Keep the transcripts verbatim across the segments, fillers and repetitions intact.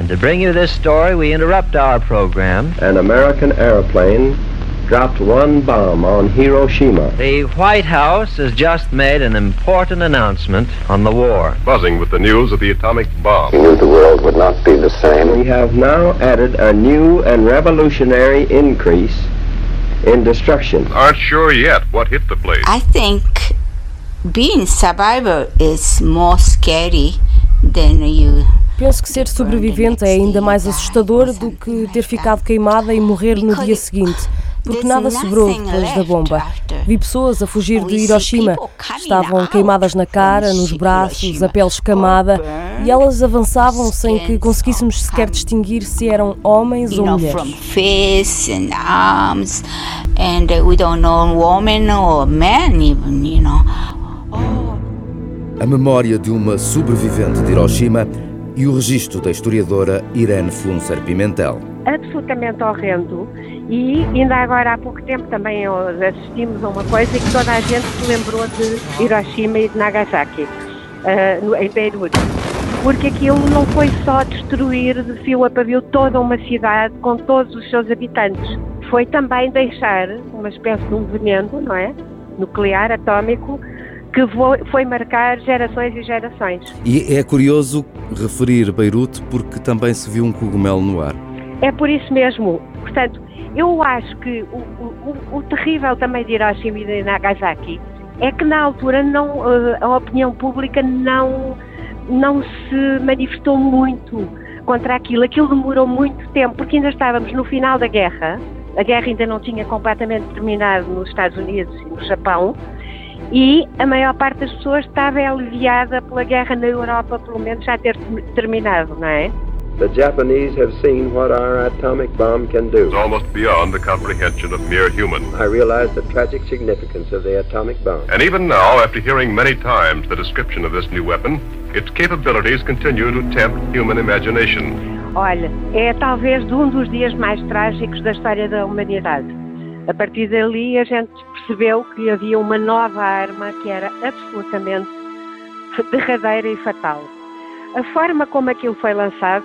To bring you this story, we interrupt our program. An American airplane dropped one bomb on Hiroshima. The White House has just made an important announcement on the war. Buzzing with the news of the atomic bomb. He knew the world would not be the same. We have now added a new and revolutionary increase in destruction. Aren't sure yet what hit the place. I think being survivor is more scary than you. Penso que ser sobrevivente é ainda mais assustador do que ter ficado queimada e morrer no dia seguinte, porque nada sobrou depois da bomba. Vi pessoas a fugir de Hiroshima, estavam queimadas na cara, nos braços, a pele escamada, e elas avançavam sem que conseguíssemos sequer distinguir se eram homens ou mulheres. A memória de uma sobrevivente de Hiroshima e o registro da historiadora Irene Funcer Pimentel. Absolutamente horrendo, e ainda agora há pouco tempo também assistimos a uma coisa que toda a gente se lembrou de Hiroshima e de Nagasaki, uh, no, em Beirute, porque aquilo não foi só destruir de fio a pavio toda uma cidade com todos os seus habitantes, foi também deixar uma espécie de um veneno, não é? Nuclear, atómico, que foi marcar gerações e gerações. E é curioso referir Beirute porque também se viu um cogumelo no ar. É por isso mesmo. Portanto, eu acho que o, o, o terrível também de Hiroshima e de Nagasaki é que na altura não, a opinião pública não, não se manifestou muito contra aquilo. Aquilo demorou muito tempo, porque ainda estávamos no final da guerra. A guerra ainda não tinha completamente terminado nos Estados Unidos e no Japão. E a maior parte das pessoas estava aliviada pela guerra na Europa, pelo menos já ter terminado, não é? The Japanese have seen what our atomic bomb can do. It's almost beyond the comprehension of mere human. I realize the tragic significance of the atomic bomb. And even now, after hearing many times the description of this new weapon, its capabilities continue to tempt human imagination. Olha, é talvez um dos dias mais trágicos da história da humanidade. A partir dali a gente percebeu que havia uma nova arma que era absolutamente derradeira e fatal. A forma como aquilo foi lançado,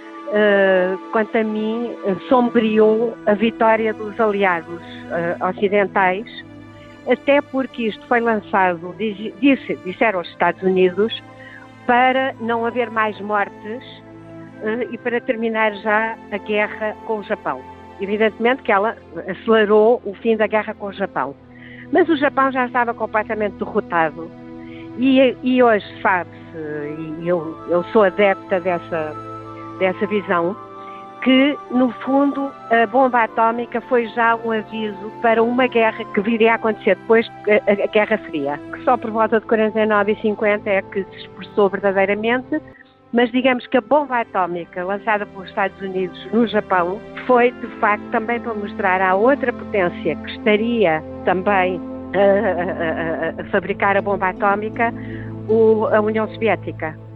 uh, quanto a mim, sombreou a vitória dos aliados uh, ocidentais, até porque isto foi lançado, disse, disseram os Estados Unidos, para não haver mais mortes uh, e para terminar já a guerra com o Japão. Evidentemente que ela acelerou o fim da guerra com o Japão. Mas o Japão já estava completamente derrotado. E, e hoje sabe-se, e eu, eu sou adepta dessa, dessa visão, que, no fundo, a bomba atómica foi já um aviso para uma guerra que viria a acontecer depois da Guerra Fria, que só por volta de quarenta e nove e cinquenta é que se expressou verdadeiramente. Mas digamos que a bomba atómica lançada pelos Estados Unidos no Japão foi, de facto, também para mostrar à outra potência que estaria também a, a, a, a fabricar a bomba atómica, o, a União Soviética.